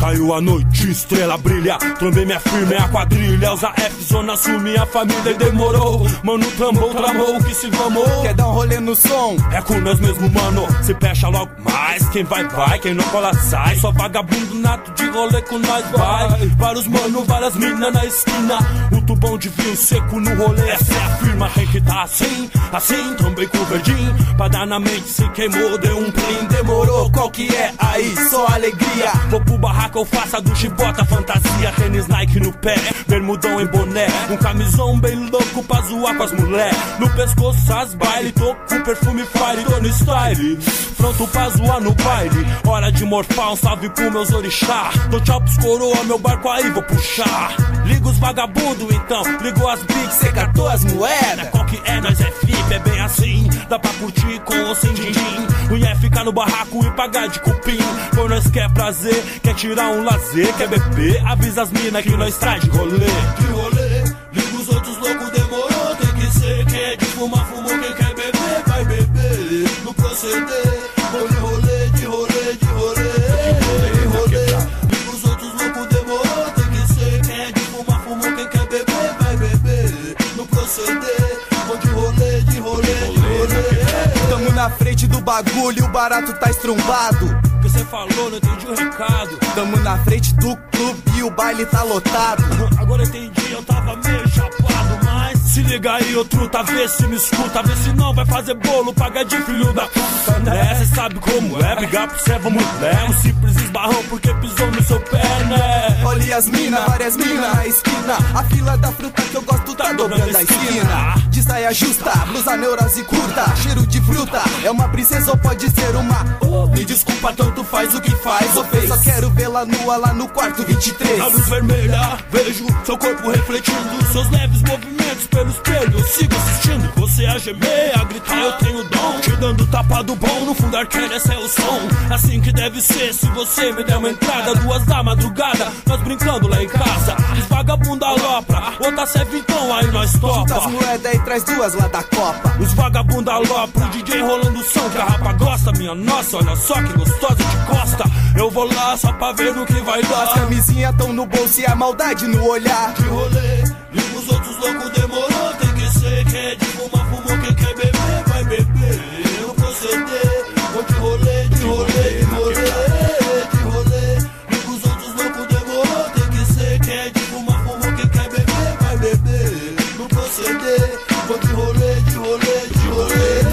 Caiu a noite, estrela brilha, trombei minha firma, é a quadrilha. Usa F, zona sul, minha família e demorou. Mano, tramou que se vamos. Quer dar um rolê no som? É com nós mesmo, mano, se fecha logo mais. Quem vai, quem não cola, sai. Só vagabundo nato de rolê com nós, vai. Vários mano, várias minas na esquina. O tubão de vinho seco no rolê, essa é a firma. Tem que tá assim, trombei com o verdinho. Pra dar na mente, se queimou, deu um plim. Demorou, qual que é? Aí, só alegria. Vou pro barraco, eu faço a do chibota, fantasia. Tênis Nike no pé, bermudão em boné. Um camisão bem louco pra zoar com as mulher. No pescoço as baile, tô com perfume fire, tô no style. Pronto pra zoar no baile. Hora de morfar, um salve pro meus orixá. Dou tchau pros coroa, meu barco aí vou puxar. Liga os vagabundo então, ligou as bigs, cê catou as moedas. Qual que é? Nós é FIP, é bem assim. Dá pra curtir com ou sem din-din. Mulher é ficar no barraco e pagar de cupim. Por nós quer prazer, quer tirar um lazer, quer beber, avisa as mina que nós traz de rolê. De rolê, liga os outros loucos, demorou. Tem que ser, quem é de fumar, fumou. Quem quer beber, vai beber. No proceder, vou de rolê, de rolê, de rolê, de rolê. Liga os outros loucos, demorou. Tem que ser, quem é de fumar, fumou. Quem quer beber, vai beber. No proceder, vou de rolê, de rolê, de rolê. Tamo na frente do bagulho, o barato tá estrumbado. O que cê falou, não entendi o recado. Tamo na frente do clube e o baile tá lotado. Agora entendi, eu tava meio chapado, mas se liga aí, ô truta, vê se me escuta. Vê se não vai fazer bolo, paga de filho da puta, né? Cê sabe como é, brigar por cê, vamos mulher. Um simples esbarrão porque pisou no seu pé, né? Olha as mina, várias mina na esquina. A fila da fruta que eu gosto tá dobrando a esquina. De saia justa, blusa neurose curta, cheiro de fruta. É uma princesa ou pode ser uma... Me desculpa, tanto faz o que faz ou fez. Só quero vê-la nua lá no quarto 23. Na luz vermelha, vejo seu corpo refletindo seus leves movimentos pelo espelho. Eu sigo assistindo, você a gemer, a gritar, eu tenho dom. Te dando tapa do bom, no fundo arquéria, esse é o som. Assim que deve ser, se você me der uma entrada. 2 da madrugada, nós brincando lá em casa. Os vagabunda alopra, outra serve então, aí nós topa. Junta as moedas e traz 2 lá da copa. Os vagabunda alopra, o DJ rolando o som que a rapa gosta. Minha nossa, olha só que gostosa de costa. Eu vou lá só pra ver no que vai dar. As camisinhas tão no bolso e a maldade no olhar. De rolê, liga os outros loucos, demorou. Tem que ser, quem é de fumar, fumou. Quem quer beber, vai beber. No proceder, vou de rolê, de rolê, de rolê, de rolê. Liga os outros loucos, demorou. Tem que ser, quem é de fumar, fumou. Quem quer beber, vai beber. No proceder, vou de rolê, de rolê, de rolê.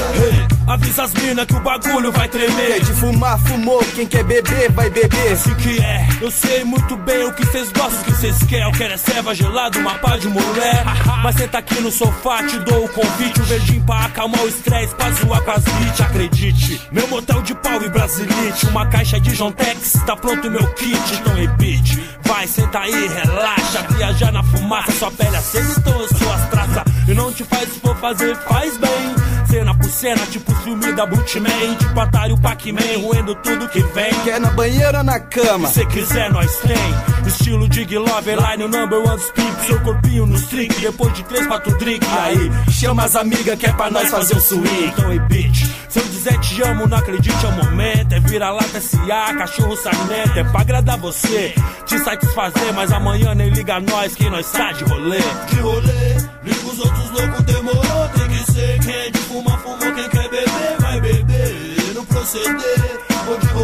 Avisa as mina que o bagulho vai tremer. Quer de fumar, fumou, quem quer beber, vai beber. Assim que é, eu sei muito bem o que cês gostam, o que cês querem. Eu quero é ceva gelada, uma pá de mulher. Mas senta aqui no sofá, te dou o convite. Um verdinho pra acalmar o estresse, pra zoar com as hits. Acredite, meu motel de pau e brasilite. Uma caixa de Jontex, tá pronto o meu kit. Então repite, vai, senta aí, relaxa. Viajar na fumaça, sua pele acende, então eu sou as traças. E não te faz, se for fazer, faz bem. Cena por cena, tipo filme da Bootman. Tipo Atari, o Pac-Man, roendo tudo que vem. Quer na banheira ou na cama? Se quiser, nós tem. Estilo Dig Love, line, o number one speak. Seu corpinho no string, depois de 3, 4 drink. Aí, chama as amigas que é pra nós fazer o swing. Então, hey, bitch, se eu dizer te amo, não acredite, é o momento. É vira-lata, S.A., cachorro sarnento. É pra agradar você, te satisfazer. Mas amanhã nem liga a nós, que nós tá de rolê. De rolê, liga os outros loucos, demorou. Tem que ser, quem é de fumar, fumou. Quem quer beber, vai beber. No proceder, vou de rolê.